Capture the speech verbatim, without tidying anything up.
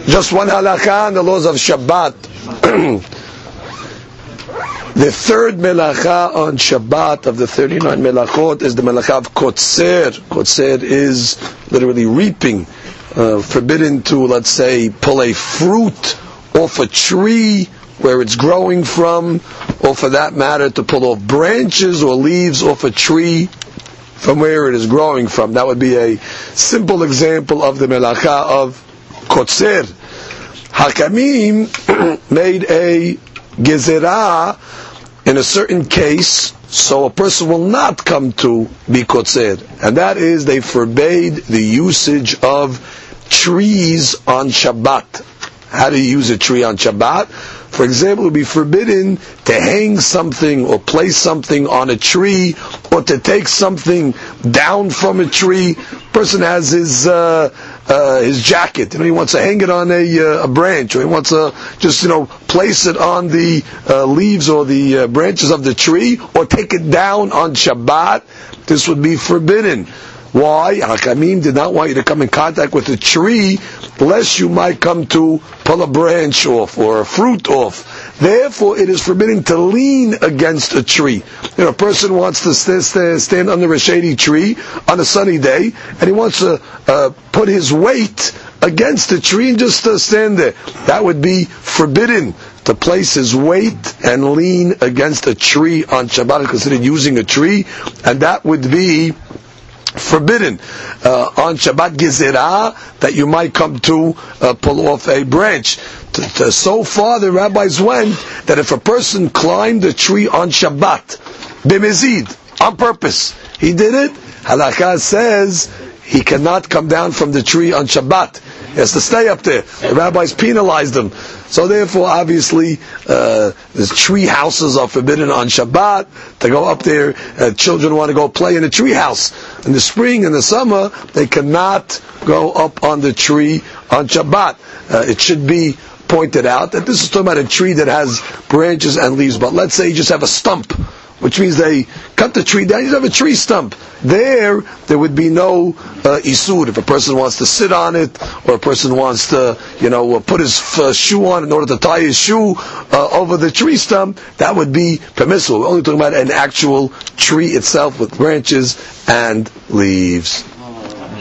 Just one halakha on the laws of Shabbat. The third melacha on Shabbat of the thirty-nine melachot is the melacha of kotzer. Kotzer is literally reaping. Uh, forbidden to, let's say, pull a fruit off a tree where it's growing from, or for that matter, to pull off branches or leaves off a tree from where it is growing from. That would be a simple example of the melacha of kotzer. Hakamim made a gezerah in a certain case, so a person will not come to be kotzer, and that is they forbade the usage of trees on Shabbat. How do you use a tree on Shabbat? For example, it would be forbidden to hang something or place something on a tree, or to take something down from a tree. Person has his uh, uh, his jacket, and he wants to hang it on a, uh, a branch, or he wants to just you know place it on the uh, leaves or the uh, branches of the tree, or take it down on Shabbat. This would be forbidden. Why? Hakamim did not want you to come in contact with a tree, lest you might come to pull a branch off or a fruit off. Therefore, it is forbidden to lean against a tree. You know, a person wants to st- st- stand under a shady tree on a sunny day, and he wants to uh, put his weight against the tree and just uh, stand there. That would be forbidden. To place his weight and lean against a tree on Shabbat is considered using a tree, and that would be forbidden uh, on Shabbat Gezerah, that you might come to uh, pull off a branch. To, to, so far the rabbis went that if a person climbed a tree on Shabbat, b'mezid, on purpose, he did it, halakha says he cannot come down from the tree on Shabbat. He has to stay up there. The rabbis penalized him. So therefore, obviously, uh, the tree houses are forbidden on Shabbat. To go up there, uh, children want to go play in a tree house. In the spring and the summer, they cannot go up on the tree on Shabbat. Uh, it should be pointed out that this is talking about a tree that has branches and leaves. But let's say you just have a stump, which means they cut the tree down, you have a tree stump. There, there would be no uh, isur. If a person wants to sit on it, or a person wants to, you know, uh, put his uh, shoe on in order to tie his shoe uh, over the tree stump, that would be permissible. We're only talking about an actual tree itself with branches and leaves.